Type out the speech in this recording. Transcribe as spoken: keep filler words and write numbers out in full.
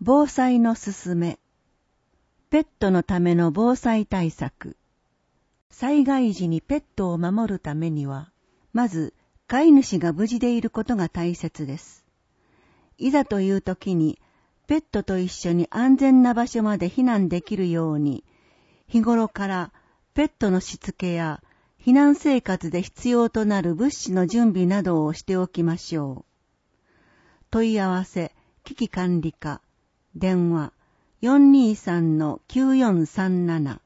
防災のすすめ。ペットのための防災対策。災害時にペットを守るためには、まず飼い主が無事でいることが大切です。いざという時に、ペットと一緒に安全な場所まで避難できるように、日頃からペットのしつけや避難生活で必要となる物資の準備などをしておきましょう。問い合わせ、危機管理課、電話 よんにーさんのきゅうよんさんなな